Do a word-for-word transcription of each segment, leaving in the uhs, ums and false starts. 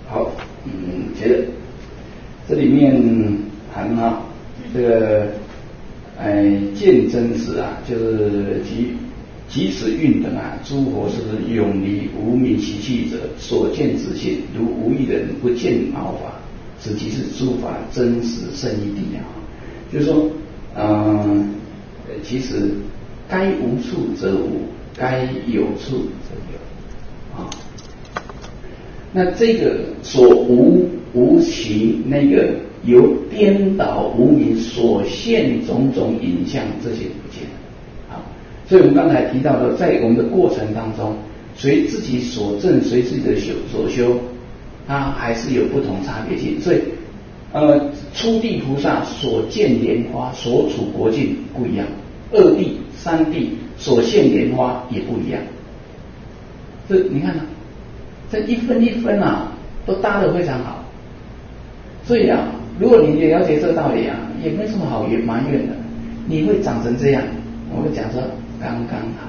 好，嗯，觉得这里面谈啊，这个哎见真实啊，就是即即使运等啊，诸佛是不是永离无明习气者所见之性，如无一人不见毛法，此即是诸法真实胜义谛啊。就是说，嗯、呃，其实该无处则无，该有处则有啊。那这个所无无情那个由颠倒无明所现种种影像，这些不见了啊。所以我们刚才提到的，在我们的过程当中，随自己所证，随自己的修所修，它还是有不同差别性。所以，呃，初地菩萨所见莲花，所处国境不一样；二地、三地所现莲花也不一样。这你看呢、啊？这一分一分啊，都搭得非常好。所以啊，如果你了解这个道理啊，也没什么好埋怨的。你会长成这样，我会讲说刚刚好。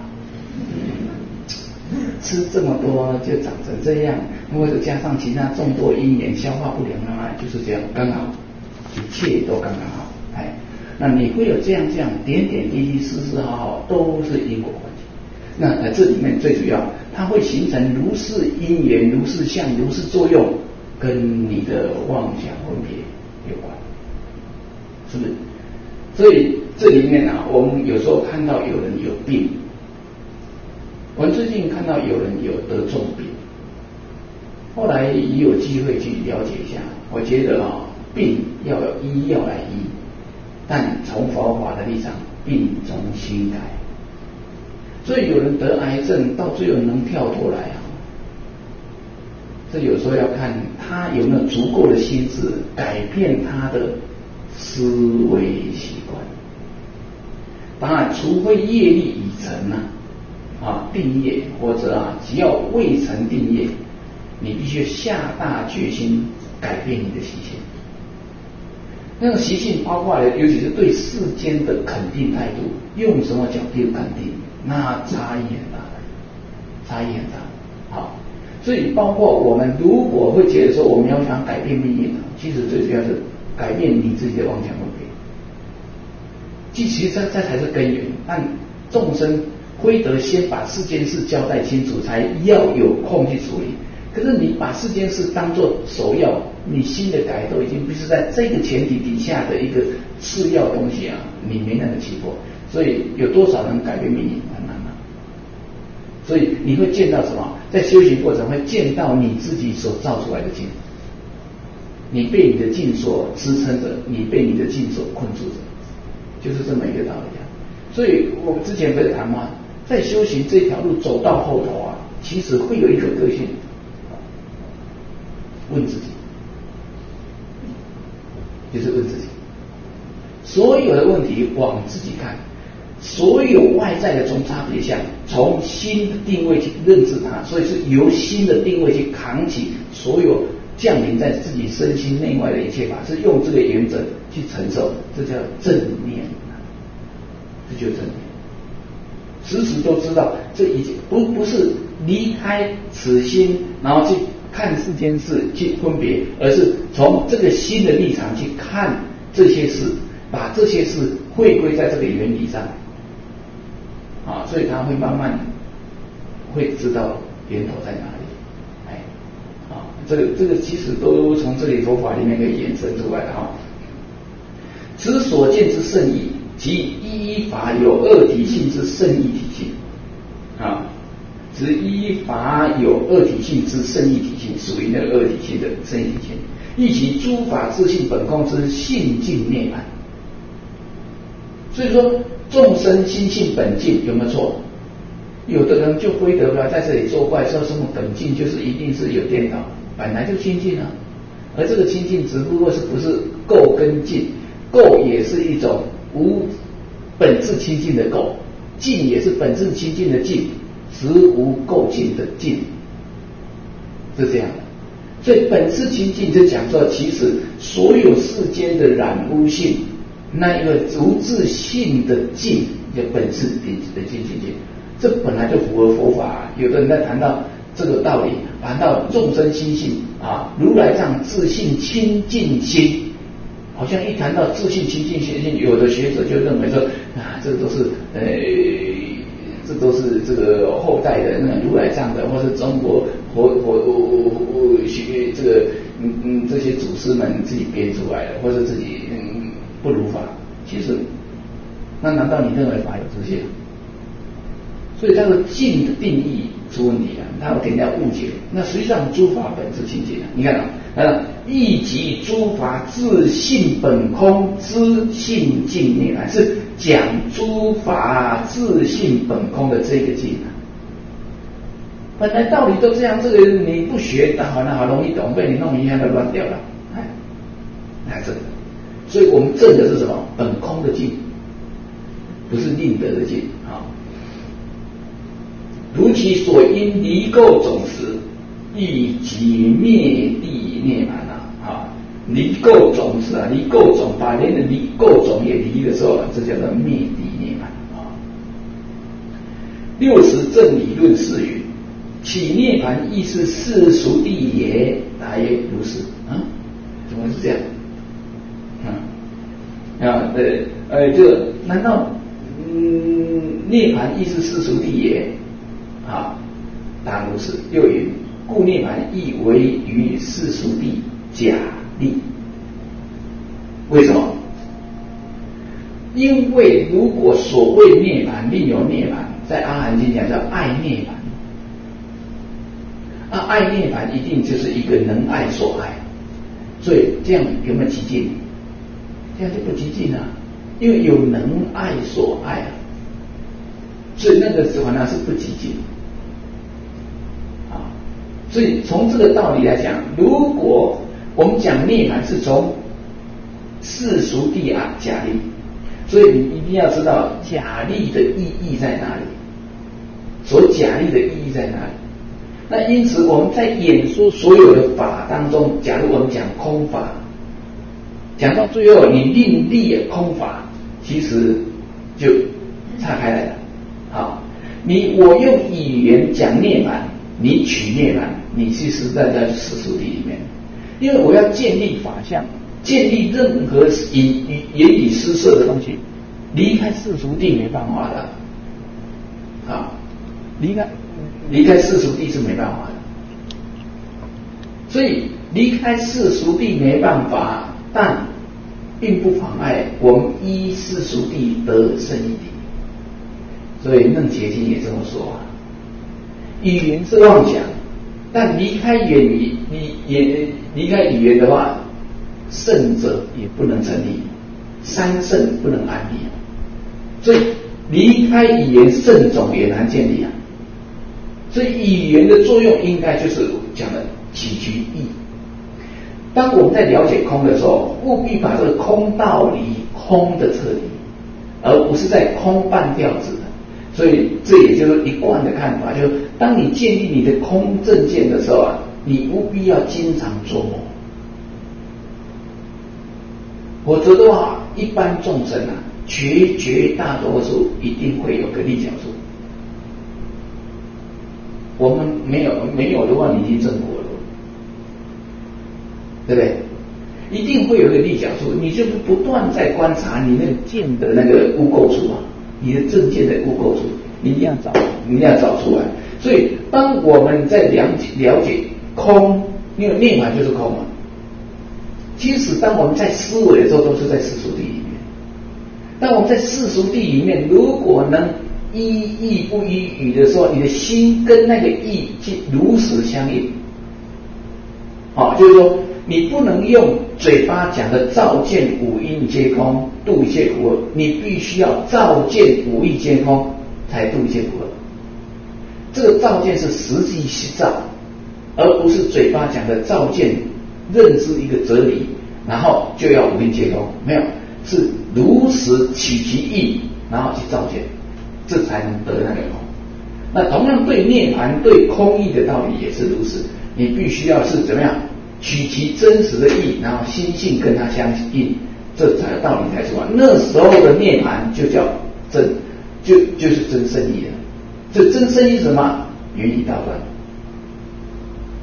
吃这么多就长成这样，或者加上其他众多因缘，消化不良啊，就是这样刚好，一切都刚刚好。哎，那你会有这样这样点点滴滴、丝丝毫毫，都是因果关系。那在这里面最主要，它会形成如是因缘、如是相、如是作用，跟你的妄想分别有关，是不是？所以这里面啊，我们有时候看到有人有病，我们最近看到有人有得重病，后来也有机会去了解一下。我觉得啊，病要有医要来医，但从佛法的立场，病从心改。所以有人得癌症，到最后能跳脱来啊，这有时候要看他有没有足够的心智改变他的思维习惯。当然，除非业力已成啊，啊定业或者啊只要未成定业，你必须下大决心改变你的习性。那个习性包括了，尤其是对世间的肯定态度，用什么角度肯定？那差异很大，差异很大。好，所以包括我们如果会觉得说我们要想改变命运，其实最主要是改变你自己的妄想分别。其实这这才是根源。但众生非得先把世间事交代清楚，才要有空去处理。可是你把世间事当作首要，你新的改都已经不是在这个前提底下的一个次要东西啊，你没那个气魄。所以有多少人改变命运很难啊。所以你会见到什么？在修行过程会见到你自己所造出来的境，你被你的境所支撑着，你被你的境所困住着，就是这么一个道理啊。所以我之前不是谈吗？在修行这条路走到后头啊，其实会有一个个性，问自己，就是问自己，所有的问题往自己看。所有外在的中差别相，从心的定位去认知它，所以是由心的定位去扛起所有降临在自己身心内外的一切法，是用这个原则去承受，这叫正念，这就是正念。时时都知道这一切不不是离开此心，然后去看世间事去分别，而是从这个心的立场去看这些事，把这些事汇归在这个原理上。啊，所以他会慢慢会知道源头在哪里，哎，啊，这个这个其实都从这里佛法里面可以衍生出来的哈。此所见之圣义，即一一法有二体性之圣义体性，啊，此一一法有二体性之圣义体性，属于那个二体性的圣义体性，亦其诸法自性本空之性净涅槃。所以说。众生心性本净有没有错？有的人就非得不了在这里作怪，说什么本净就是一定是有颠倒，本来就清净啊。而这个清净只不过是不是垢跟净，垢也是一种无本质清净的垢，净也是本质清净的净，实无垢净的净，是这样的。所以本质清净就讲说，其实所有世间的染污性。那一个无自性的净的本质的净清净，这本来就符合佛法。有的人在谈到这个道理， 谈到众生心性啊，如来藏自信清净心。好像一谈到自信清净心，有的学者就认为说啊，这都是呃，这都是这个后代的那个如来藏的，或是中国活活活学这个嗯嗯这些祖师们自己编出来的，或者自己嗯不如法。其实，那难道你认为法有这些？所以这个净的定义出问题了，它会给人家误解。那实际上诸法本自清净啊，你看啊，啊，亦即诸法自性本空之性净涅槃，是讲诸法自性本空的这个净啊。本来道理都这样，这个你不学，那好，那好容易懂，被你弄一下就乱掉了。哎，来这个，所以我们证的是什么？本空的净，不是令得的净啊。如其所因离垢种时，亦即灭地涅槃啊！啊，离垢种时啊，离垢种，把连的离垢种也离的时候，这叫做灭地涅槃啊。六十正理论是云：其涅槃亦是世俗谛也。答曰：如是。啊，怎么是这样？啊啊，对，呃，就难道嗯，涅槃亦是世俗谛也？啊，答如是。又云：故涅槃亦为于世俗谛假立。为什么？因为如果所谓涅槃另有涅槃，在阿含经讲叫爱涅槃。啊，爱涅槃一定就是一个能爱所爱，所以这样有没有极尽？这样就不极尽啊，因为有能爱所爱啊，所以那个反而是不极尽。所以从这个道理来讲，如果我们讲涅槃是从世俗谛啊假立，所以你一定要知道假立的意义在哪里，所假立的意义在哪里。那因此我们在演说所有的法当中，假如我们讲空法，讲到最后你另立空法，其实就岔开来了。好，你我用语言讲涅槃，你取涅槃，你其实在在世俗谛里面，因为我要建立法相，建立任何以言语施设的东西，离开世俗谛没办法的，啊，离开离开世俗谛是没办法的，所以离开世俗谛没办法，但并不妨碍我们依世俗谛得生一体。所以楞伽经也这么说啊。语言是妄想，但离开言语，离也离开语言的话，圣者也不能成立，三圣不能安立，所以离开语言，圣种也难建立啊。所以语言的作用应该就是讲的起居意。当我们在了解空的时候，务必把这个空道理空的彻底，而不是在空半吊子的。所以这也就是一贯的看法，就是当你建立你的空正见的时候啊，你务必要经常琢磨，否则的话，一般众生啊，绝绝大多数一定会有个立脚处。我们没有没有的话，你已经正果了，对不对？一定会有个立脚处，你就是不断在观察你那个见的那个污垢处啊。你的正见的污垢处，你一定要找，你一定要找出来。所以，当我们在了解了解空，因为涅槃就是空嘛。即使当我们在思维的时候，都是在世俗谛里面。当我们在世俗谛里面，如果能依义不依语的时候，你的心跟那个义如实相应。好，就是说，你不能用嘴巴讲的照见五阴皆空，度一切苦厄，你必须要照见五义皆空，才度一切苦厄。这个照见是实际去照，而不是嘴巴讲的照见，认知一个哲理，然后就要五阴皆空，没有，是如实取其意，然后去照见，这才能得那个空。那同样对涅槃、对空义的道理也是如此，你必须要是怎么样？取其真实的意，然后心性跟它相应，这才道理才出来。那时候的涅槃就叫真，就就是真圣义了。这真圣义是什么？原理道断。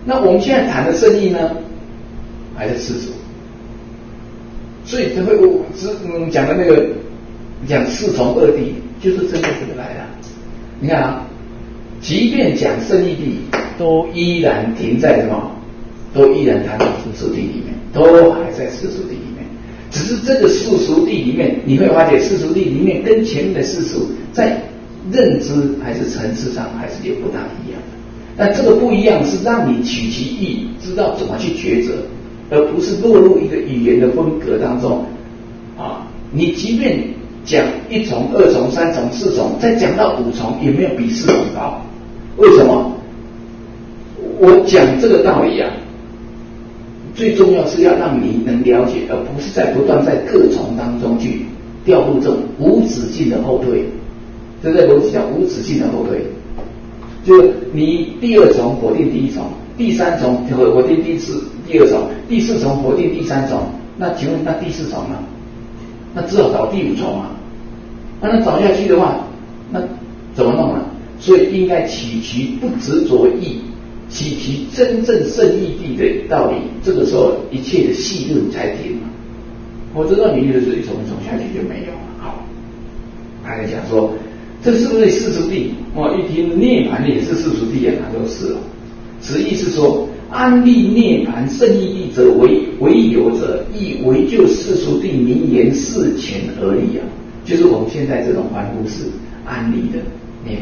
那我们现在谈的生意呢，还是世俗，所以才会我嗯讲的那个讲四从二谛，就是针对这个来的。你看啊，即便讲圣义谛，都依然停在什么？都依然谈到世俗谛里面，都还在世俗谛里面。只是这个世俗谛里面，你会发觉世俗谛里面跟前面的世俗在认知还是层次上还是有不大一样的。但这个不一样是让你取其意，知道怎么去抉择，而不是落入一个语言的风格当中啊。你即便讲一重、二重、三重、四重，再讲到五重，也没有比四重高。为什么？我讲这个道理啊，最重要是要让你能了解，而不是在不断在各重当中去掉入这种无止境的后退。这在逻辑上无止境的后退，就是你第二重否定第一重，第三重否定第四第二重，第四重否定第三重，那请问那第四重呢？那只好找第五重啊。那那找下去的话，那怎么弄呢？所以应该起其不执着意，起其真正圣义谛的道理，这个时候一切的细论才停嘛。我知道你的是一重一重下去就没有了。好，他在讲说，这是不是世俗谛？哦，一听涅槃也是世俗谛啊，他说是哦。此意是说，安立涅槃圣义谛者为为有者，亦为就世俗谛名言事前而立啊。就是我们现在这种凡夫式安立的涅槃，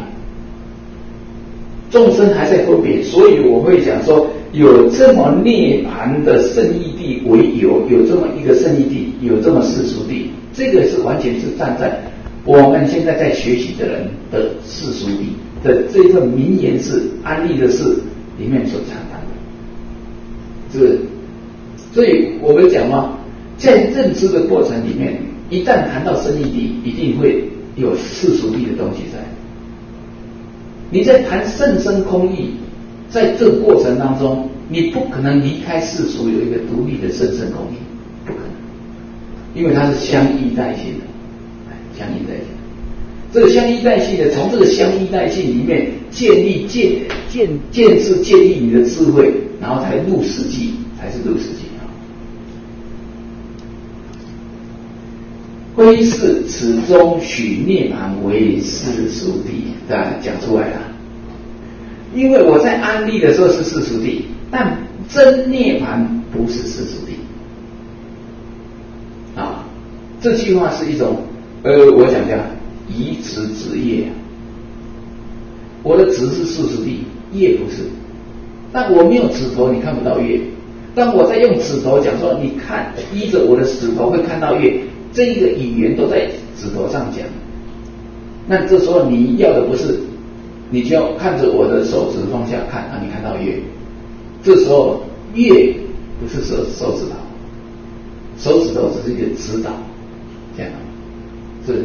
众生还在分别，所以我会讲说，有这么涅槃的圣义谛为有，有这么一个圣义谛，有这么世俗谛，这个是完全是站在我们现在在学习的人的世俗谛的这份名言是安立的事里面所谈的，是不是？所以我们讲嘛，在认知的过程里面，一旦谈到圣义谛，一定会有世俗谛的东西在。你在谈甚深空义，在这个过程当中，你不可能离开世俗有一个独立的甚深空义，不可能，因为它是相依带性的，相依带性的。这个相依带性的，从这个相依带性里面建立建建建设建立你的智慧，然后才入实际，才是入实际。非是此中许涅槃为世俗谛，大家讲出来了。因为我在安立的时候是世俗谛，但真涅槃不是世俗谛。啊，这句话是一种，呃，我讲讲以指指业。我的指是世俗谛，业不是。但我没有指头，你看不到业。当我在用指头讲说，你看依着我的指头会看到业。这一个语言都在指头上讲，那这时候你要的不是，你就要看着我的手指方向看啊，你看到月，这时候月不是手手指头，手指头只是一个指导，这样是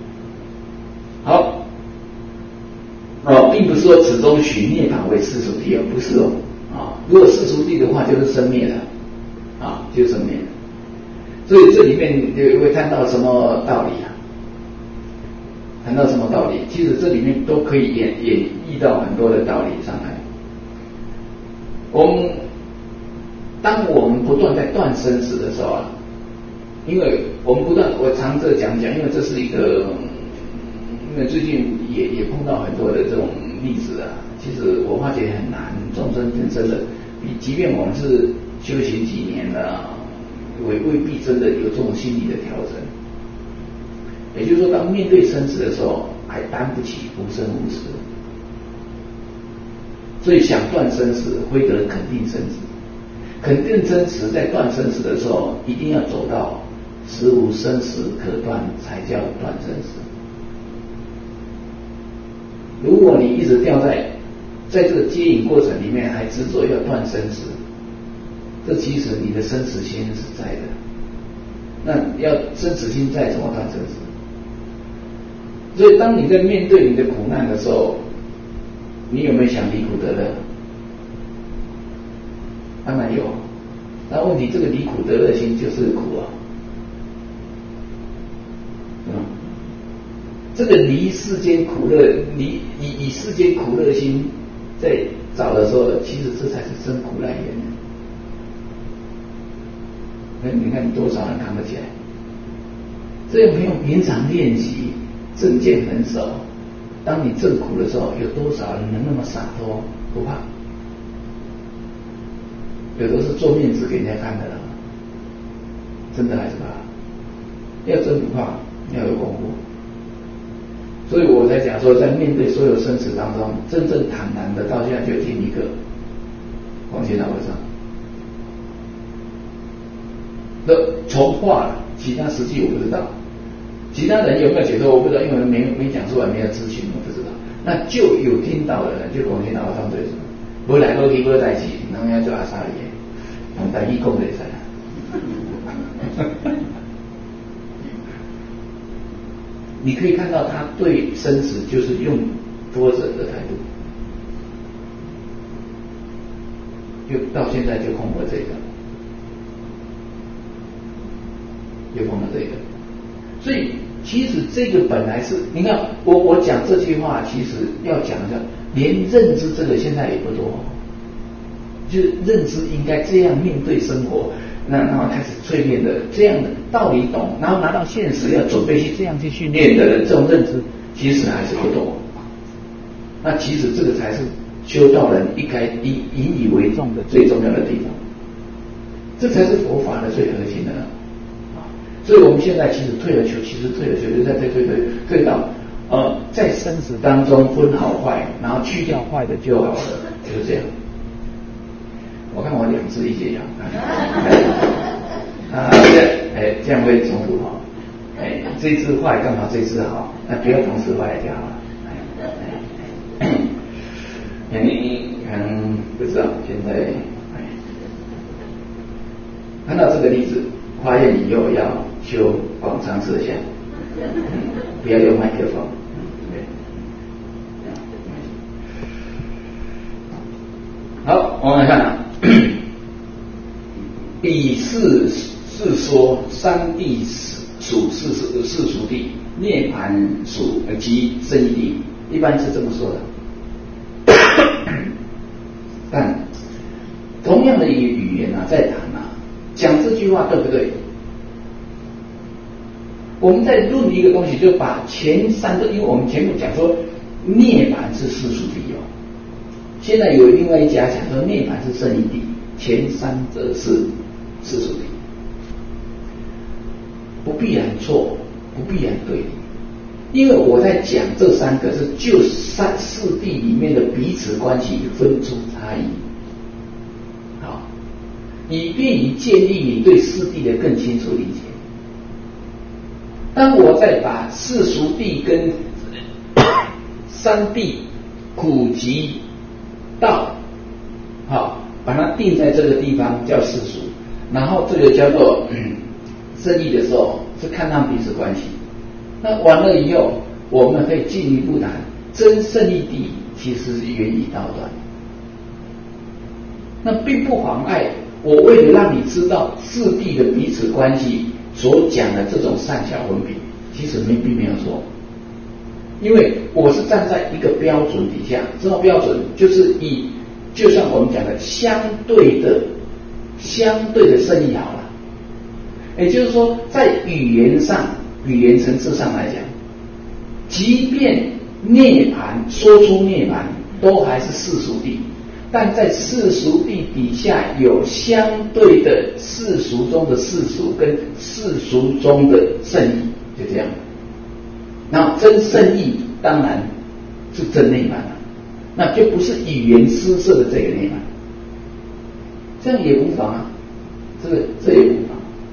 好哦，并不是说此中许涅槃为世俗谛哦，不是哦啊，如果世俗谛的话就是生灭了啊，就是生灭了。所以这里面你会看到什么道理啊？谈到什么道理？其实这里面都可以演演绎到很多的道理上来。我们当我们不断在断生死的时候啊，因为我们不断，我常这讲讲，因为这是一个，因为最近也也碰到很多的这种例子啊。其实我发觉很难，众生真正的，即便我们是修行几年了。未未必真的有这种心理的调整，也就是说，当面对生死的时候，还担不起无生无死，所以想断生死，非得肯定生死。肯定生死，在断生死的时候，一定要走到实无生死可断，才叫断生死。如果你一直掉在在这个接引过程里面，还执着要断生死。这其实你的生死心是在的，那要生死心在，怎么断生死？所以当你在面对你的苦难的时候，你有没有想离苦得乐？当然有。那问题，这个离苦得乐心就是苦啊，嗯，这个离世间苦乐，离以以世间苦乐心在找的时候，其实这才是真苦来源。那你看多少人扛得起来？这又没有平常练习，正见很少。当你正苦的时候，有多少人能那么洒脱不怕？有的是做面子给人家看的了，真的还是怕？要真不怕，要有功夫。所以我才讲说，在面对所有生死当中，真正坦然的，到现在就听一个黄千老和尚。那重画了，其他实际我不知道，其他人有没有解说我不知道，因为没没讲出来，没有咨询，我不知道。那就有听到的人，就黄千老和尚对说，无来无去无代志，人家做阿萨里的，用台语讲就会使啦。你可以看到他对生死就是用多忍的态度，就到现在就碰过这个，就碰到这个，所以其实这个本来是，你看我我讲这句话，其实要讲一下，连认知这个现在也不多，就是认知应该这样面对生活。那然后开始淬炼的这样的道理懂，然后拿到现实要准备去这样去训练的人，这种认知其实还是不多。那其实这个才是修道人应该引引以为重的最重要的地方，这才是佛法的最核心的啊。所以我们现在其实退而求其次，退而求其次，再退退退退到呃在生死当中分好坏，然后去掉坏的就好了，就是这样。我看我两只一解药，啊，哎，这样会重复哈，哎，这只坏干嘛这只好？那不要同时坏就好了。哎，哎，你可能不知道，现在哎，看到这个例子，发愿以后要修广长摄像，嗯，不要用麦克风。好，我们来看啊。彼是是说三地属世世俗地，涅槃属即生意地，一般是这么说的。但同样的一个语言啊，在谈啊，讲这句话对不对？我们在论一个东西，就把前三个，因为我们前面讲说涅槃是世俗地哦，现在有另外一家讲说涅槃是生意地，前三者是世俗地，不必然错，不必然对，因为我在讲这三个是就三四谛里面的彼此关系分出差异，好，以便于建立你对四谛的更清楚理解。当我再把世俗谛跟三谛苦集道，好，把它定在这个地方叫世俗。然后这个叫做嗯生意的时候，是看他们彼此关系。那完了以后，我们可以进一步谈真胜义谛，其实是源于道断。那并不妨碍我为了让你知道四谛的彼此关系所讲的这种善巧分别，其实没并没有错。因为我是站在一个标准底下，这种标准就是以就像我们讲的相对的。相对的胜义好了，也就是说，在语言上、语言层次上来讲，即便涅槃说出涅槃，都还是世俗谛，但在世俗谛底下有相对的世俗中的世俗跟世俗中的胜义，就这样。那真胜义当然是真涅槃了，那就不是语言施设的这个涅槃。这样也无妨啊，这个这也无妨。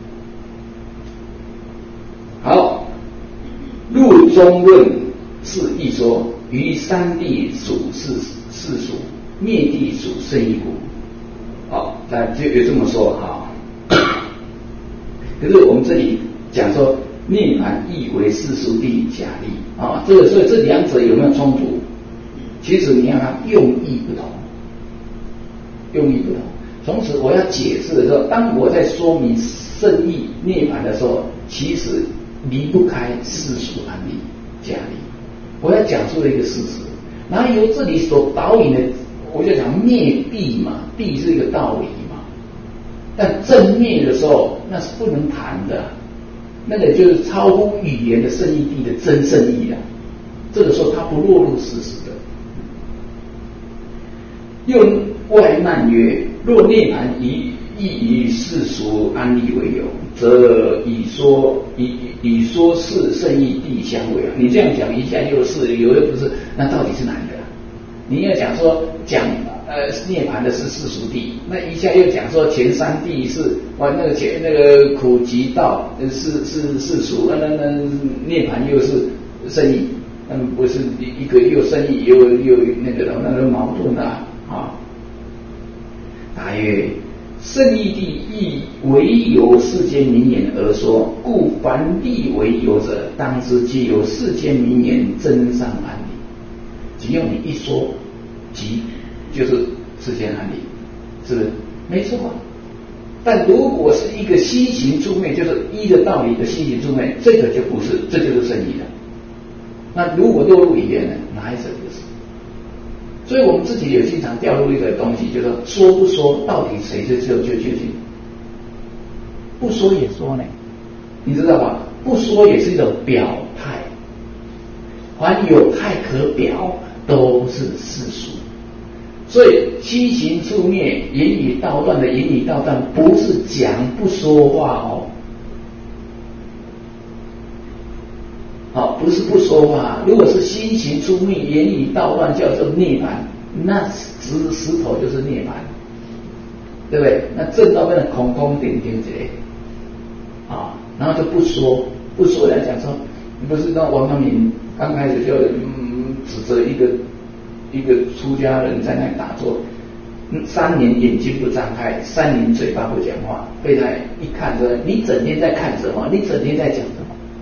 好，入中论是一说，于三谛属世世俗，灭谛属胜义故。好，那就有这么说哈。可是我们这里讲说涅槃亦为世俗谛假立啊，这个所以这两者有没有冲突？其实你看它用意不同，用意不同。从此我要解释的时候，当我在说明胜义涅槃的时候，其实离不开世俗安立假立。我要讲述了一个事实，然后由这里所导引的， 我就讲灭蔽嘛，蔽是一个道理嘛，但正灭的时候那是不能谈的，那个就是超乎语言的圣义谛的真圣义啊，这个时候它不落入事实的。又外难曰：若涅槃以亦以世俗安立为由，则以说以以说是圣义谛相违啊！你这样讲一下又是，有又不是，那到底是哪一个？你要讲说讲呃涅槃的是世俗谛，那一下又讲说前三谛是哇那个前那个苦集道是是世俗，那那那涅槃又是圣义，那不是一个又圣义又又那个那个矛盾啊啊！答曰：圣义谛亦唯由世间名言而说，故凡谛为有者，当知皆由世间名言真上安理。只要你一说，即就是世间安理，是不是？没错啊。但如果是一个心行诸昧，就是依着道理的心行诸昧，这个就不是，这就是圣义了。那如果落入语言呢？哪一者不是？所以我们自己也经常掉入一个东西，就是说不说，到底谁是最最确信？不说也说呢，你知道吧？不说也是一种表态，凡有态可表，都是世俗。所以心行处灭，言语道断的言语道断，不是讲不说话哦。好，不是不说话。如果是心行出灭，言语道断，叫做涅槃，那石石头就是涅槃，对不对？那正道变成空空顶顶之类，啊，然后就不说，不说来讲说，你不是那王阳明刚开始就嗯指责一个一个出家人在那里打坐，三年眼睛不张开，三年嘴巴不讲话，被他一看说，你整天在看什么？你整天在讲什么？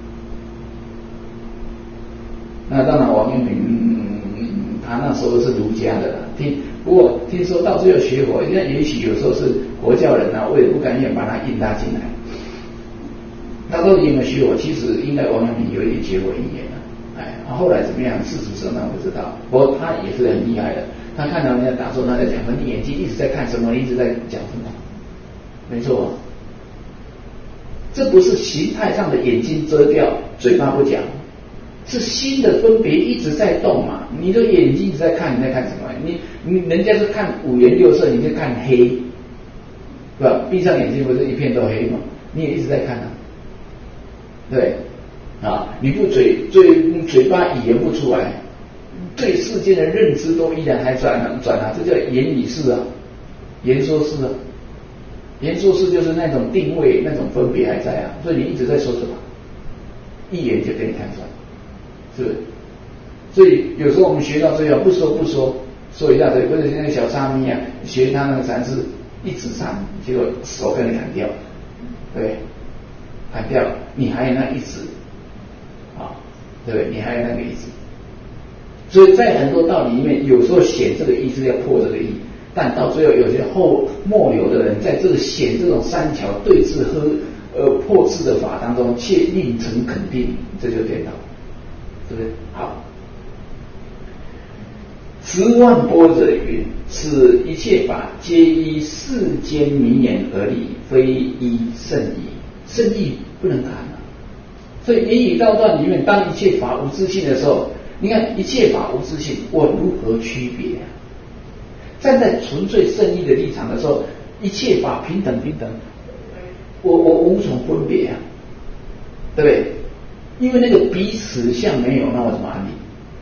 那当然，王阳明、嗯、他那时候是儒家的，听不过听说到最后学佛，那也许有时候是佛教人啊，我也不敢愿把他引他进来。他到底有没有学佛？其实应该王阳明有一点结果因缘了，哎，后来怎么样？事实上那不知道。不过他也是很厉害的，他看到人家打坐，他在讲说你眼睛一直在看什么，一直在讲什么，没错，这不是形态上的眼睛遮掉，嘴巴不讲。是心的分别一直在动嘛？你的眼睛一直在看，你在看什么？你你人家是看五颜六色，你在看黑，对吧？闭上眼睛不是一片都黑吗？你也一直在看啊，对啊，你不嘴嘴嘴巴语言不出来，对世间的认知都依然还转转啊，这叫言语式啊，言说式啊，言说式就是那种定位那种分别还在啊，所以你一直在说什么，一眼就给你看出来。是不是？所以有时候我们学到最后不说不说，说一大堆，或者像那个小沙弥啊，学他那个禅师一指禅，结果手跟你砍掉，对，砍掉，你还有那一指，啊，对不对？你还有那个一指。所以在很多道理里面，有时候显这个意是要破这个意，但到最后有些后末流的人，在这个显这种三桥对峙和呃破斥的法当中，却令成肯定，这就颠倒。是不是？好，十万波者云：此一切法皆依世间名言而立，非依圣义。圣义不能谈啊。所以言语道断里面，当一切法无自性的时候，你看一切法无自性，我如何区别啊？站在纯粹圣义的立场的时候，一切法平等平等，我我无从分别啊，对不对？因为那个彼此相没有，那我怎么安立？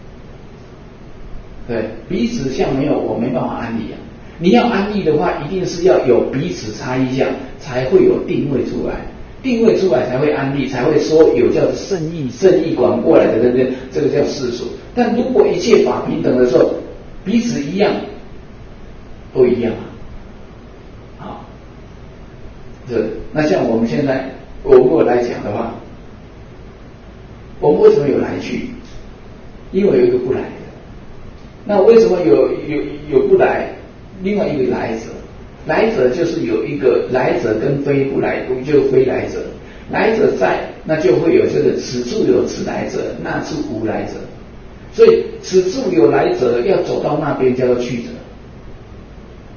对，彼此相没有，我没办法安立啊。你要安立的话，一定是要有彼此差异相，才会有定位出来，定位出来才会安立，才会说有叫圣义，圣义管过来的，对不对？这个叫世俗。但如果一切法平等的时候，彼此一样，都一样啊。好，这那像我们现在，我如果来讲的话。我们为什么有来去？因为有一个不来的。那为什么有有有不来？另外一个来者，来者就是有一个来者跟非不来，就非来者。来者在，那就会有这个此处有此来者，那处无来者。所以此处有来者，要走到那边叫做去者。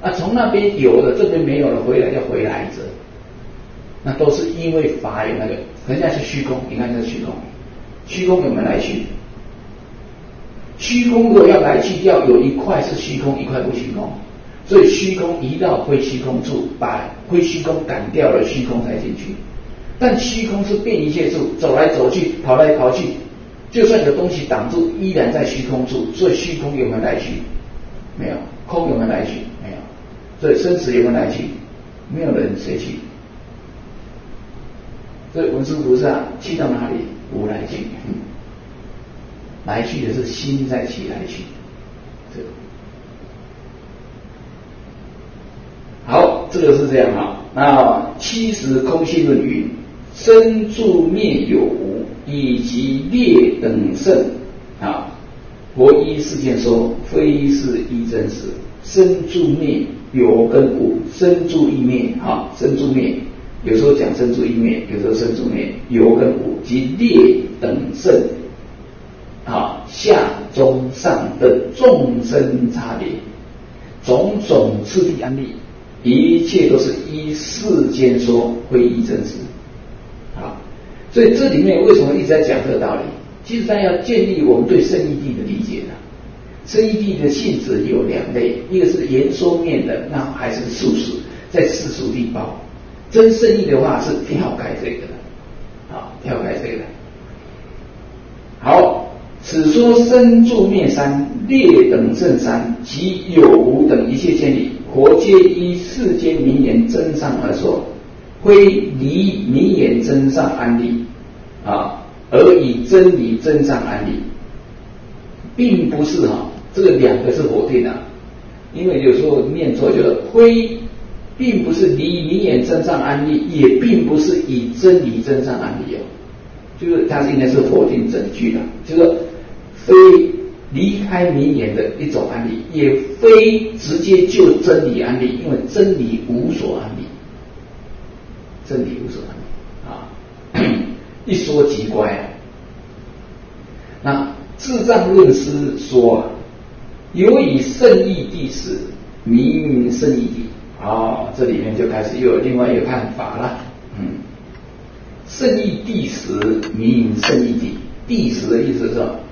啊，从那边有了，这边没有了，回来叫回来者。那都是因为法有那个，人家是虚空，你看这是虚空，虚空有没有来去？虚空如果要来去，要有一块是虚空，一块不虚空，所以虚空移到非虚空处，把非虚空赶掉了，虚空才进去。但虚空是变一切处，走来走去，跑来跑去，就算有东西挡住，依然在虚空处。所以虚空有没有来去？没有。空有没有来去？没有。所以生死有没有来去？没有人谁去。所以文殊菩萨去到哪里？无来去。嗯、来去的是心在起来去。这个好，这个是这样啊。那七十空性论云：生住灭有无，以及列等圣啊。佛依世间说，非是一真实。生住灭有跟无，生住异灭啊，生住灭。有时候讲生住异灭，有时候生住灭，有跟无及列等圣啊，下中上的众生差别，种种次第安立，一切都是依世间说，非依真实。好，所以这里面为什么一直在讲这个道理？其实它要建立我们对圣义谛的理解呢。圣义谛的性质有两类，一个是言说面的，那还是世俗，在世俗地包。真圣义的话是跳开这个的，啊，跳开这个的。好，此说生住灭三，列等圣三，及有无等一切见理，佛皆依世间名言真上而说，非离名言真上安立啊，而以真理真上安立，并不是哈、啊，这个两个是否定啊，因为有时候念错就是非。并不是离名言真上安立，也并不是以真理真上安立哦，就是它应该是否定整句的，就是非离开名言的一种安立，也非直接就真理安立，因为真理无所安立，真理无所安立啊，一说即乖啊。那智障论师说啊，有以圣义谛实，名圣义谛。哦，这里面就开始又有另外一个看法了。嗯，圣义谛实，名圣义谛。谛实的意思是什么？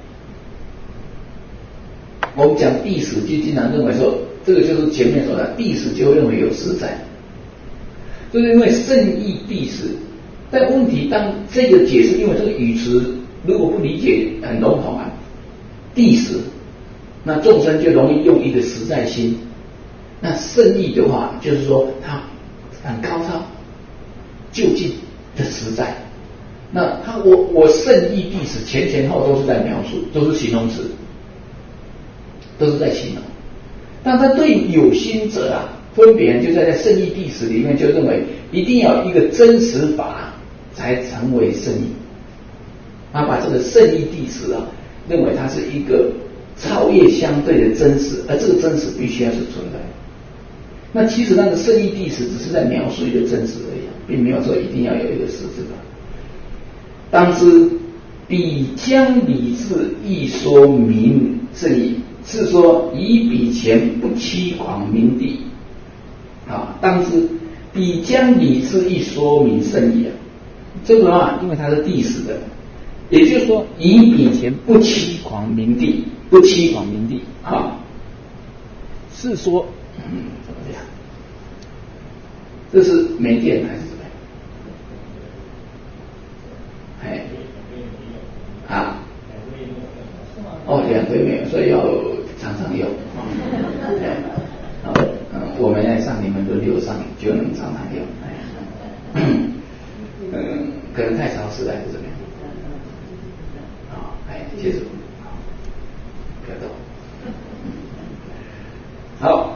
我们讲谛实，就经常认为说，这个就是前面说的谛实，就认为有实在，就是因为圣义谛实。但问题当这个解释，因为这个语词如果不理解很笼统啊，谛实，那众生就容易用一个实在心。那圣义的话，就是说它很高超、就近的实在。那他我我圣义谛实前前后都是在描述，都是形容词，都是在形容。但他对有心者啊，分别就在在圣义谛实里面，就认为一定要有一个真实法才成为圣义。他把这个圣义谛实啊，认为它是一个超越相对的真实，而这个真实必须要是存在。那其实那个圣义谛实只是在描述一个真实而已，并没有说一定要有一个实质的。当知彼将理智亦说明圣义，是说以彼前不欺狂明谛啊。当知彼将理智亦说明圣义啊，这个啊，因为它是谛实的，也就是说以彼前不欺狂明谛，不欺狂明谛啊，是说。嗯，怎么样？这是没电还是怎么样？哎，啊，哦，两回没有，所以要常常用。哎，好，嗯，我们来上你们轮流上，就能常常用。哎，嗯，可能太潮湿还是怎么样？好，哎，接着，好，不要动。好。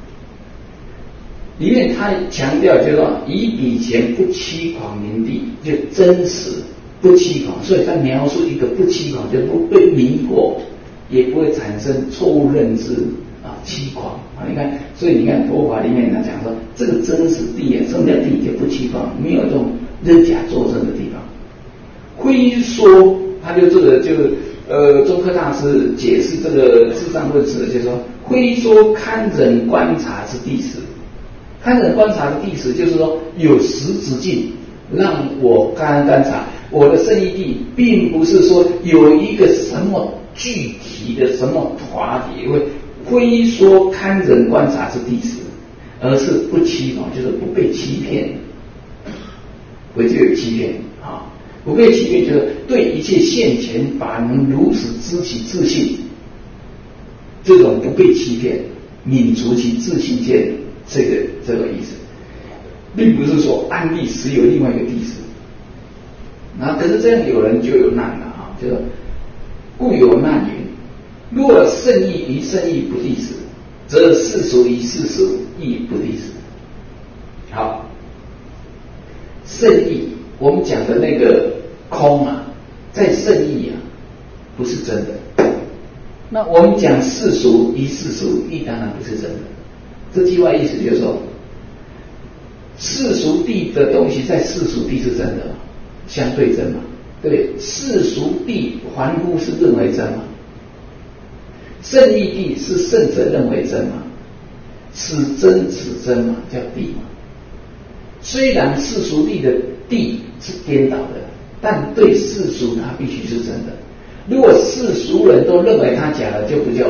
里面他强调就是说，以彼前不欺狂明谛，就真实不欺狂，所以他描述一个不欺狂，就不被迷惑，也不会产生错误认知啊，欺狂啊。你看，所以你看佛法里面他讲说，这个真实谛啊，什么叫谛？就不欺狂，没有这种认假作证的地方。非说，他就这个就呃，中科大师解释这个智障论词，就是说，非说堪忍观察之谛实。堪忍观察的谛实，就是说有实质境，让我观观察我的圣义谛，并不是说有一个什么具体的什么团体，会非说堪忍观察之谛实，而是不欺骗，就是不被欺骗，不就有欺骗啊？不被欺骗，就是对一切现前法能如此知其自信，这种不被欺骗，泯除其自信见，这个这个意思，并不是说安立实有另外一个谛实。然后可是这样有人就有难了啊，就是故有难云：若圣义于圣义不谛实，则世俗于世俗亦不谛实。好，圣义我们讲的那个空啊，在圣义啊不是真的。那我们讲世俗于世俗亦当然不是真的。这句话意思就是说，世俗谛的东西在世俗谛是真的，相对真嘛，对不对？世俗谛凡夫是认为真嘛，圣义谛是圣者认为真嘛，此真此真嘛，叫谛嘛。虽然世俗谛的谛是颠倒的，但对世俗它必须是真的。如果世俗人都认为它假的，就不叫，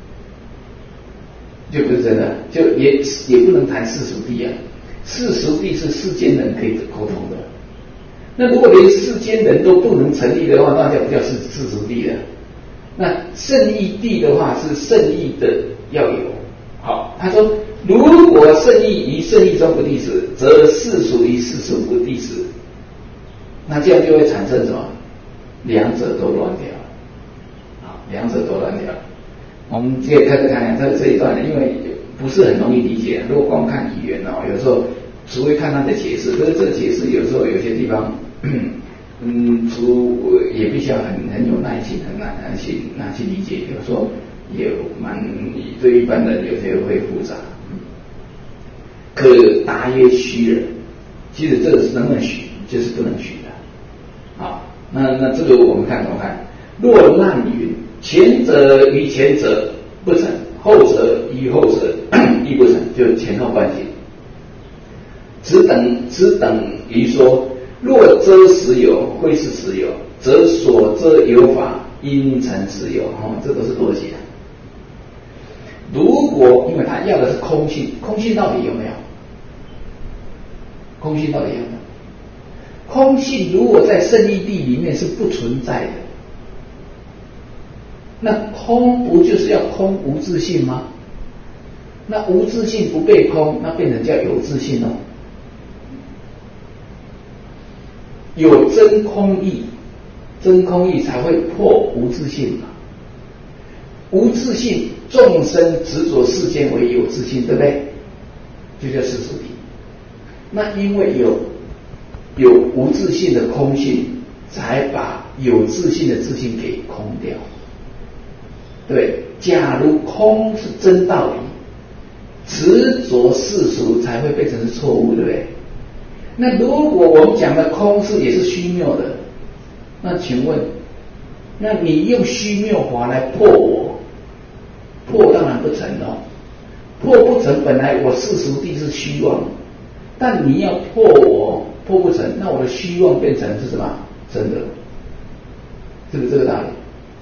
就不是真的，就也也不能谈世俗谛啊。世俗谛是世间人可以沟通的。那如果连世间人都不能成立的话，那就不叫世世俗谛了。那圣义谛的话是圣义的要有。好，他说如果圣义于圣义中不谛实，则世俗于世俗不谛实。那这样就会产生什么？两者都乱掉了。好，两者都乱掉了。我们可以开始看看这这一段，因为不是很容易理解。如果光看语言哦，有时候除非看他的解释，可是这个解释有时候有些地方，嗯，除也必须要很很有耐心，很难难去难去理解。有时候也蛮对一般人有些会复杂。可答曰虚了，其实这个是能不能许，就是不能许的。好，那那这个我们看怎么看？若难云，前者于前者不成，后者与后者亦不成，就前后关系。只等只等于说，若遮实有，非是实有，则所遮有法应成实有。哦，这都是逻辑的。如果因为他要的是空性，空性到底有没有？空性到底有没有？空性如果在圣义谛里面是不存在的，那空不就是要空无自性吗？那无自性不被空，那变成叫有自性哦。有真空义，真空义才会破无自性嘛。无自性，众生执着世间为有自性，对不对？就叫世俗谛。那因为有有无自性的空性，才把有自性的自性给空掉。对，假如空是真道理，执着世俗才会变成是错误，对不对？那如果我们讲的空是也是虚谬的，那请问，那你用虚谬法来破我，破当然不成哦，破不成，本来我世俗谛是虚妄，但你要破我，破不成，那我的虚妄变成是什么？真的，是不是这个道理？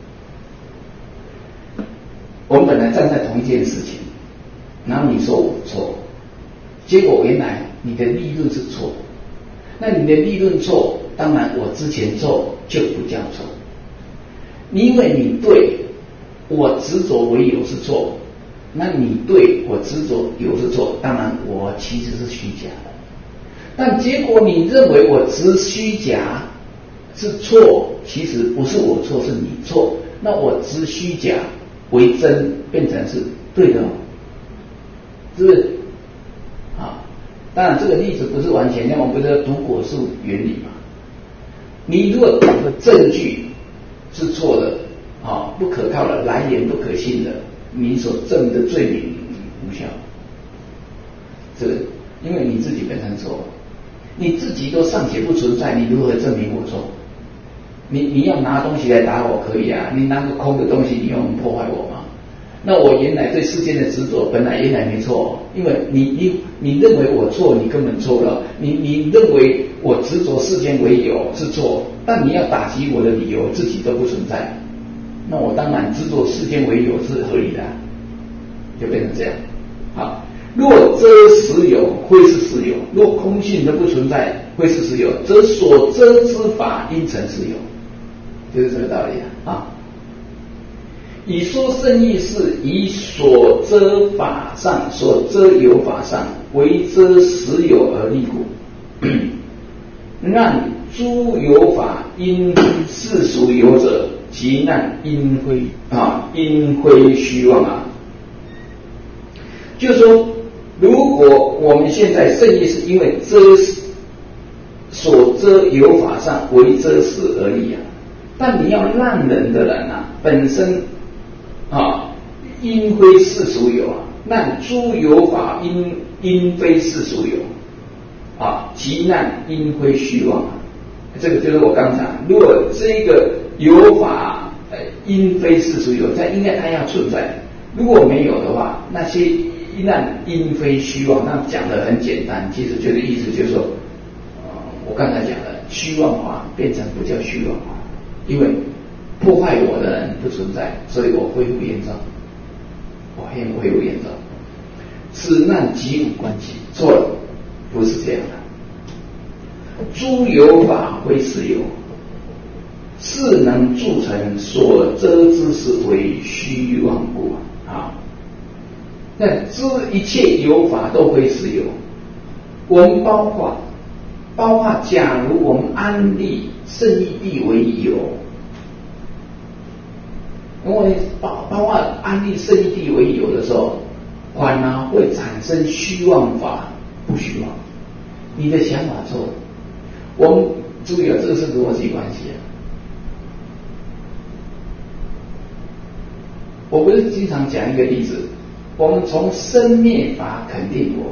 我们本来站在同一件事情，然后你说我错，结果原来你的立论是错，那你的立论错，当然我之前错就不叫错，因为你对我执着为有是错，那你对我执着有是错，当然我其实是虚假的，但结果你认为我执虚假是错，其实不是我错，是你错，那我执虚假为真，变成是对的，是不是？啊，当然这个例子不是完全，因为我们不是读果树原理嘛。你如果讲的证据是错的，啊，不可靠的，来源不可信的，你所证的罪名无效，是不是？因为你自己本身错，你自己都尚且不存在，你如何证明我错？ 你你要拿东西来打我可以啊，你拿个空的东西，你用破坏我吗？那我原来对世间的执着，本来原来没错，因为你你你认为我错，你根本错了。你你认为我执着世间为有是错，但你要打击我的理由自己都不存在，那我当然执着世间为有是合理的，就变成这样。好，若遮实有，非是实有；若空性都不存在，非是实有，则所遮之法应成实有，就是这个道理啊。啊以说圣义是以所遮法上、所遮有法上为遮实有而立故。让诸有法因世俗有者，其难因非啊，因非虚妄啊。就是说，如果我们现在圣义是因为遮所遮有法上为遮实而已啊，但你要让人的人啊，本身啊，因非世俗有啊，那诸有法因因非世俗有啊，其难因非虚妄啊。这个就是我刚讲，如果这个有法呃因非世俗有，它应该它要存在。如果没有的话，那些难因非虚妄，那讲得很简单，其实这个意思就是说，呃，我刚才讲的虚妄法变成不叫虚妄法，因为破坏我的人不存在，所以我恢复原状，我恢复原状。此难即无关系，错了，不是这样的。诸有法非实有，是能铸成所遮之事为虚妄故啊。那知一切有法都非实有，我们包括包括，假如我们安立圣义谛为有。因为包包括安立圣义谛为有的时候，反而会产生虚妄法，不虚妄。你的想法错了。我们注意啊，这个是逻辑关系啊。我不是经常讲一个例子，我们从生灭法肯定我，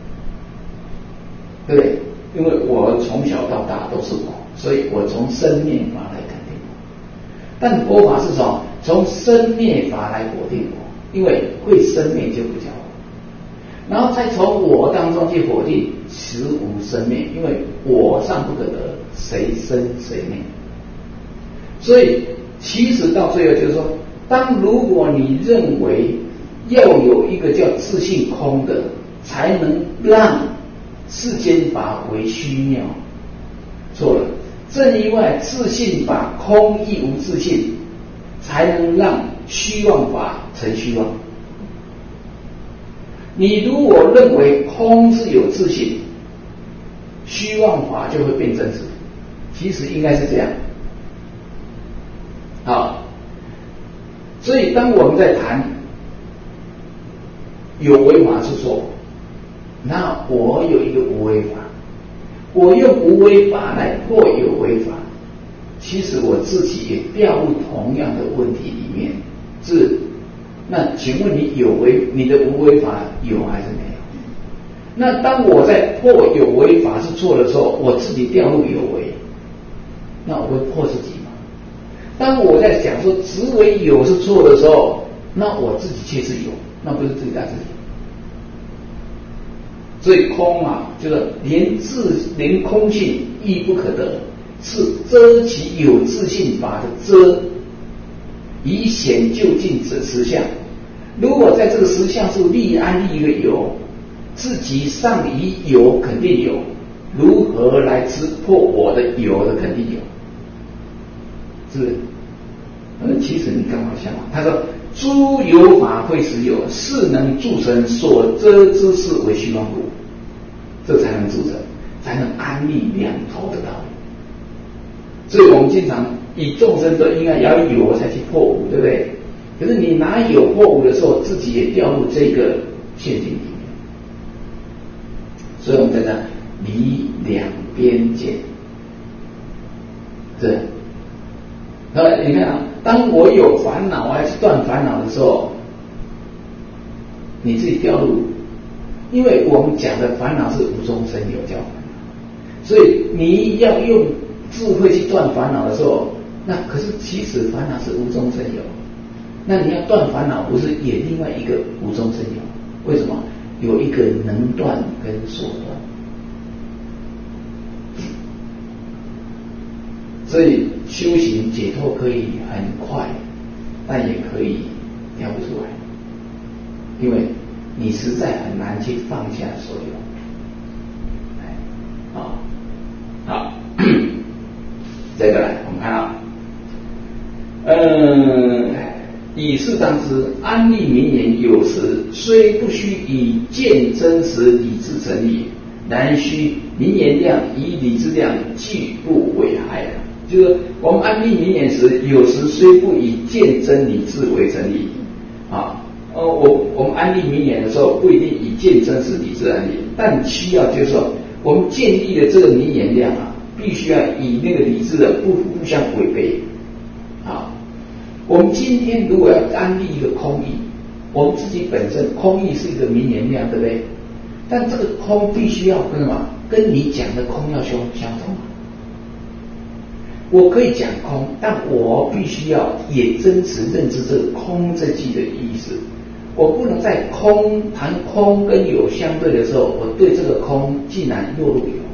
对不对？因为我从小到大都是我，所以我从生灭法来肯定我。但佛法是什么？从生灭法来否定我，因为会生灭就不叫我，然后再从我当中去否定实无生灭，因为我尚不可得，谁生谁灭。所以其实到最后就是说，当如果你认为要有一个叫自性空的，才能让世间法为虚妙，错了。正因为自性法空亦无自性，才能让虚妄法成虚妄。你如果认为空是有自性，虚妄法就会变真实，其实应该是这样。好，所以当我们在谈有为法是错，那我有一个无为法，我用无为法来破有为法，其实我自己也掉入同样的问题里面。是，那请问你有为，你的无为法有还是没有？那当我在破有为法是错的时候，我自己掉入有为，那我会破自己吗？当我在讲说执为有是错的时候，那我自己却是有，那不是自己打自己。所以空啊，就是连自连空性亦不可得，是遮其有自性法的遮，以显究竟之实相。如果在这个实相是立安立一个有，自己尚以有肯定有，如何来知破我的有的肯定有？是不是？而其实你刚好相反，他说诸有法非实有，是能铸成所遮之事为虚妄故，这才能铸成，才能安立两头的道理。所以我们经常以众生都应该要有才去破无，对不对？可是你拿有破无的时候，自己也掉入这个陷阱里面。所以我们在这离两边见，是。那你看啊，当我有烦恼，我还是断烦恼的时候，你自己掉入，因为我们讲的烦恼是无中生有叫烦恼，所以你要用智慧去断烦恼的时候， 那可是其实烦恼是无中生有，那你要断烦恼，不是也另外一个无中生有？为什么？有一个能断跟所断。所以修行解脱可以很快，但也可以跳不出来，因为你实在很难去放下所有。哎，啊，好，这个来我们看啊，嗯，以是当知，安立名言有时虽不须以见真实理智成立，然须名言量以理智量俱不为害。就是我们安立名言时，有时虽不以见真理智为成立啊，呃，我我们安立名言的时候，不一定以见真实理智安立，但需要就是说，我们建立的这个名言量啊，必须要以那个理智的不互相违背啊。我们今天如果要安立一个空义，我们自己本身空义是一个名言量，对不对？但这个空必须要跟什么？跟你讲的空要相相同。我可以讲空，但我必须要也真实认知这个空这句的意思。我不能在空谈空跟有相对的时候，我对这个空竟然落入有。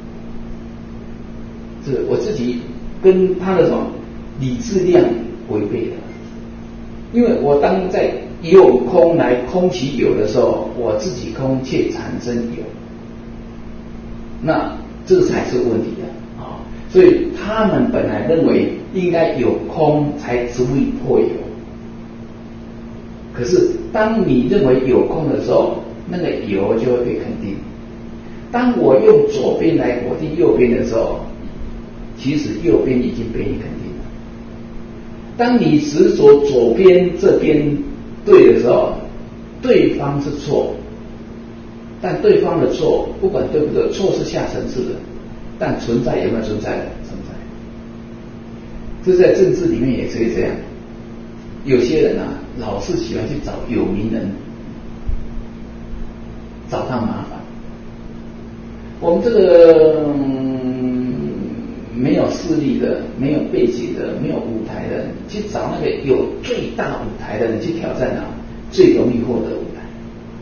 这个我自己跟他的什么理智量违背的。因为我当在有空来空其有的时候，我自己空却产生有，那这才是问题的啊！所以他们本来认为应该有空才足以破有，可是当你认为有空的时候，那个有就会被肯定。当我用左边来否定右边的时候，其实右边已经被你肯定了。当你执着左边这边对的时候，对方是错，但对方的错不管对不对，错是下层次的，但存在有没有存在的？存在。这在政治里面也可以这样。有些人啊，老是喜欢去找有名人，找他麻烦。我们这个、嗯、没有势力的、没有背景的、没有舞台的，去找那个有最大舞台的人去挑战啊，最容易获得舞台。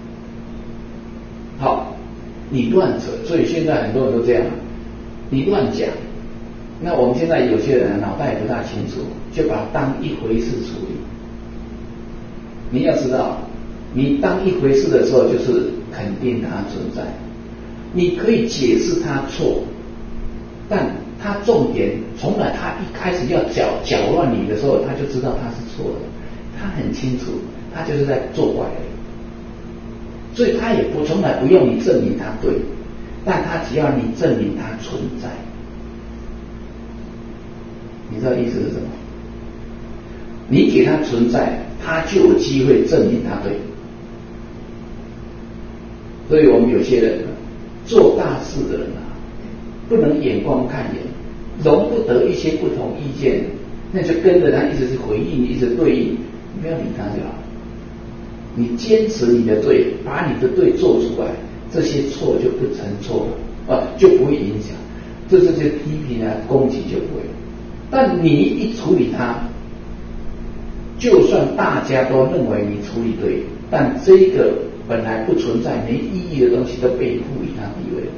好，你乱扯，所以现在很多人都这样，你乱讲。那我们现在有些人脑袋也不大清楚，就把它当一回事处理。你要知道，你当一回事的时候，就是肯定它存在。你可以解释它错，但它重点从来他一开始要搅搅乱你的时候，他就知道他是错的，他很清楚，他就是在作怪而已。所以他也不从来不用你证明他对，但他只要你证明他存在。你知道意思是什么？你给他存在，他就有机会证明他对。所以我们有些人做大事的人啊，不能眼光看人，容不得一些不同意见，那就跟着他一直是回应，一直对应，你不要理他就好。你坚持你的对，把你的对做出来，这些错就不成错了，啊，就不会影响。这这些批评啊、攻击就不会。但你一处理它，就算大家都认为你处理对，但这个本来不存在、没意义的东西都被赋予它地位了。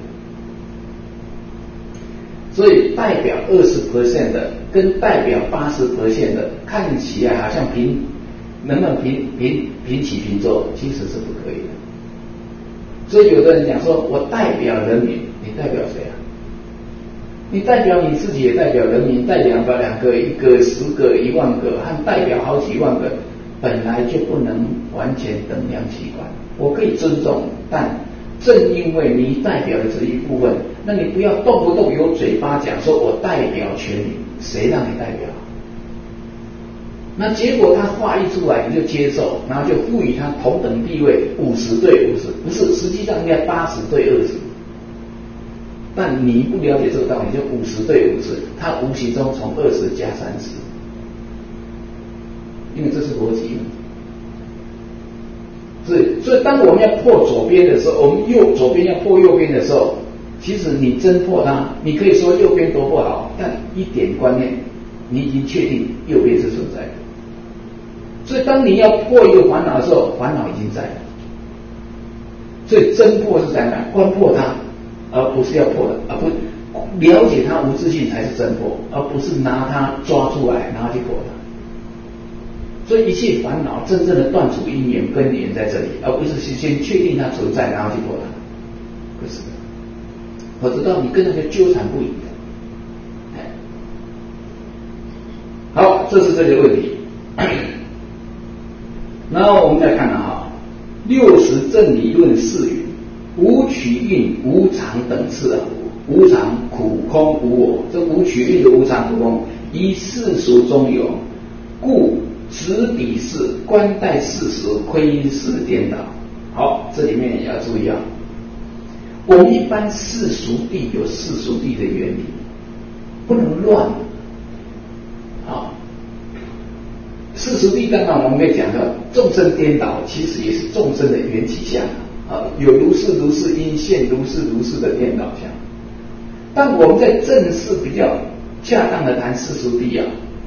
所以代表二十 percent 的跟代表八十 percent 的，看起来好像平能不能平平平起平坐，其实是不可以的。所以有的人讲说，我代表人民，你代表谁啊？你代表你自己，也代表人民，代表两个、一个、十个、一万个，和代表好几万个，本来就不能完全等量齐观。我可以尊重，但正因为你代表的这一部分，那你不要动不动有嘴巴讲说我代表全民，谁让你代表？那结果他话一出来，你就接受，然后就赋予他同等地位，五十对五十，不是，实际上应该八十对二十。但你不了解这个道理，就五十对五十，他无形中从二十加三十，因为这是逻辑。所以，所以当我们要破左边的时候，我们右左边要破右边的时候，其实你真破它，你可以说右边多不好，但一点观念， 你已经确定右边是存在的。所以当你要破一个烦恼的时候，烦恼已经在了。所以真破是在哪？观破它，而不是要破的，而不了解它无自性才是真破，而不是拿它抓出来，然后去破它。所以一切烦恼真正的断除因缘根源在这里，而不是先确定它存在，然后去破它。不是的，我知道你跟那个纠缠不已的。好，这是这个问题。然后我们再看了哈，六十正理论是云：无取运、无常等次啊，无常、苦、空、无我。这无取运的无常、苦、空，依世俗中有，故执彼事，观待事实，窥视颠倒。好，这里面也要注意啊。我们一般世俗谛有世俗谛的原理，不能乱。好，世俗谛刚刚我们可以讲到，众生颠倒其实也是众生的缘起相啊，有如是如是因现如是如是的颠倒相。但我们在正式比较恰当的谈世俗谛啊，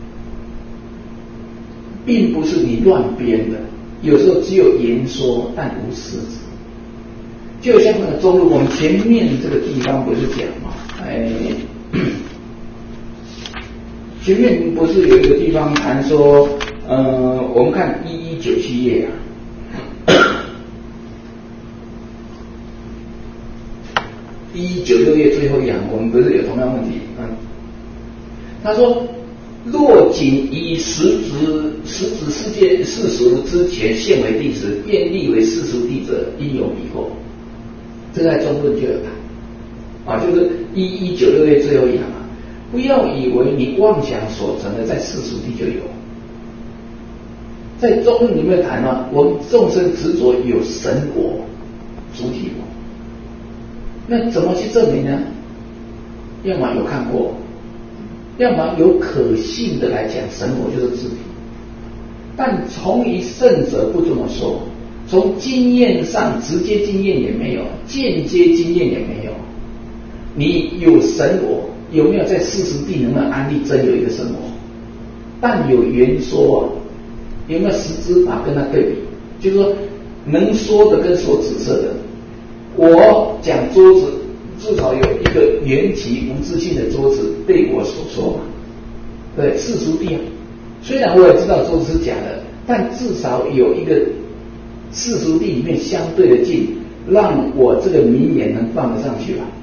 并不是你乱编的，有时候只有言说，但无实质。就像那个中路，我们前面这个地方不是讲嘛？哎，前面不是有一个地方谈说，呃，我们看一一九七页啊，一一九六页最后一行，我们不是有同样问题？嗯，他说。若仅以实质实质世界世俗之前现为谛时，便立为世俗谛者，应有彼后。这在中论就有谈，啊，就是一一九六页最后一行啊。不要以为你妄想所成的在世俗谛就有，在中论里面谈啊，我们众生执着有神我、主体我，那怎么去证明呢？要么有看过。要么有可信的来讲，神我就是自体，但从一圣者不这么说，从经验上直接经验也没有，间接经验也没有。你有神我，有没有在世俗谛能不能安立真有一个神我？但有言说啊，有没有实质法跟它对比？就是说，能说的跟所指涉的，我讲桌子。至少有一个缘起无自性的桌子被我所说嘛，对，世俗谛啊。虽然我也知道桌子是假的，但至少有一个世俗谛里面相对的境，让我这个名言能放得上去吧。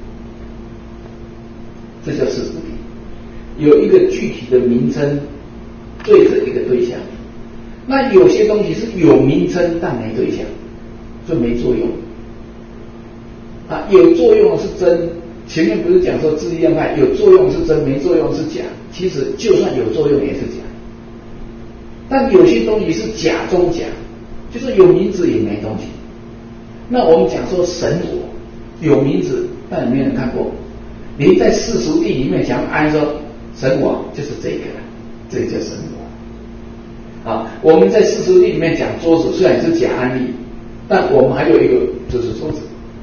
这叫世俗谛，有一个具体的名称对着一个对象。那有些东西是有名称但没对象，就没作用。啊，有作用是真，前面不是讲说自利量派有作用是真，没作用是假。其实就算有作用也是假，但有些东西是假中假，就是有名字也没东西。那我们讲说神我有名字，但没人看过。你在世俗谛里面讲安说神我就是这个，这个叫神我。啊，我们在世俗谛里面讲桌子虽然是假案例，但我们还有一个就是桌子。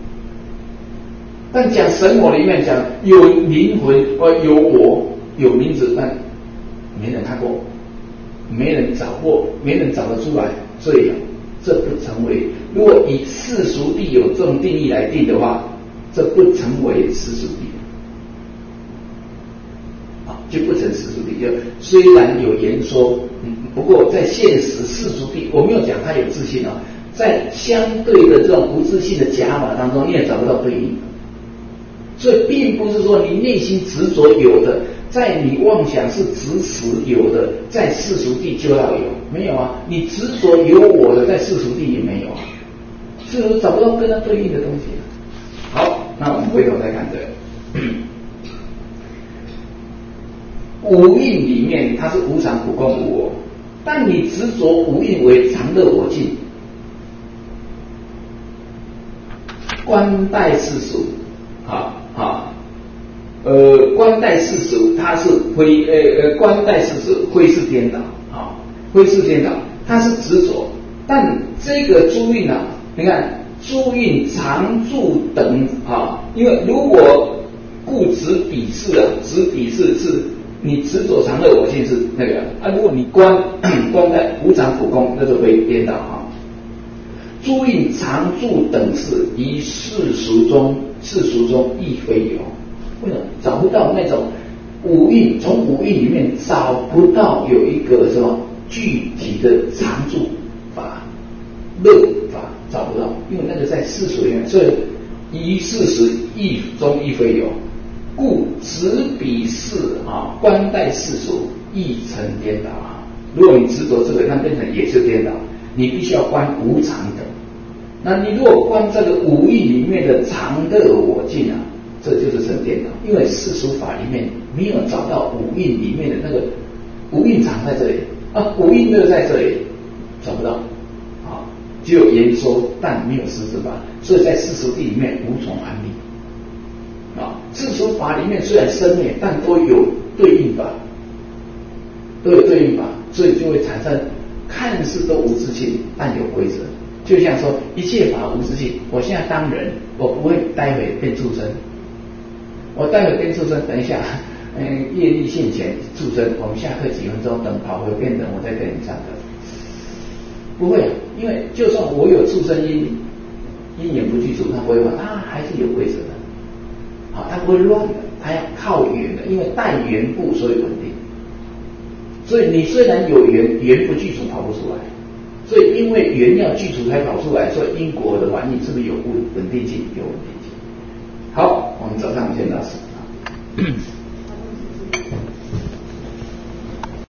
但讲神我里面讲有灵魂，呃，有我，有名字，但没人看过，没人找过，没人找得出来，所以这不成为。如果以世俗谛有这种定义来定的话，这不成为世俗谛，啊，就不成世俗谛。就虽然有言说，嗯，不过在现实世俗谛，我没有讲它有自信啊，在相对的这种无自信的假法当中，你也找不到对应。所以并不是说你内心执着有的，在你妄想是执实有的，在世俗谛就要有，没有啊？你执着有我的，在世俗谛也没有啊，是不是找不到跟它对应的东西？好，那我们回头再看这个五蕴里面，它是无常、苦、空、无我，但你执着五蕴为常乐我净，观待世俗，好。啊，呃，观待世俗，它是灰呃呃，观待世俗灰是颠倒，啊，灰是颠倒，它是执着，但这个诸蕴啊，你看诸蕴常住等啊，因为如果故执彼事啊，执彼事是你执着常乐我净是那个啊，如果你观观在无常苦空，那就会颠倒啊。诸印常住等事，于世俗中世俗中亦非有。为什么找不到那种五蕴？从五蕴里面找不到有一个什么具体的常住法、乐法，找不到，因为那个在世俗里面，所以于世俗亦中亦非有。故执彼世啊，观待世俗，亦成颠倒啊。如果你执着这个，那变成也是颠倒。你必须要观无常的。那你如果观这个五蕴里面的常乐我净啊，这就是成颠倒。因为世俗法里面没有找到五蕴里面的那个五蕴常在这里啊，五蕴乐在这里，找不到啊，只有言说，但没有实质法，所以在世俗谛里面无从安立。啊，世俗法里面虽然生灭，但都有对应法，都有对应法，所以就会产生看似都无自性，但有规则。就像说一切法无自性，我现在当人，我不会待会变畜生，我待会变畜生，等一下，嗯，业力现前畜生，我们下课几分钟，等跑回变人，我再跟你上课。不会啊，因为就算我有畜生因，因缘不具足，它不会乱，它还是有规则的。啊，它不会乱的，它要靠缘的，因为带缘故，所以稳定。所以你虽然有缘，缘不具足跑不出来。所以因为缘要具足才跑出来，所以因果的反应是不是有稳稳定性？有稳定性。好，我们早上先到此。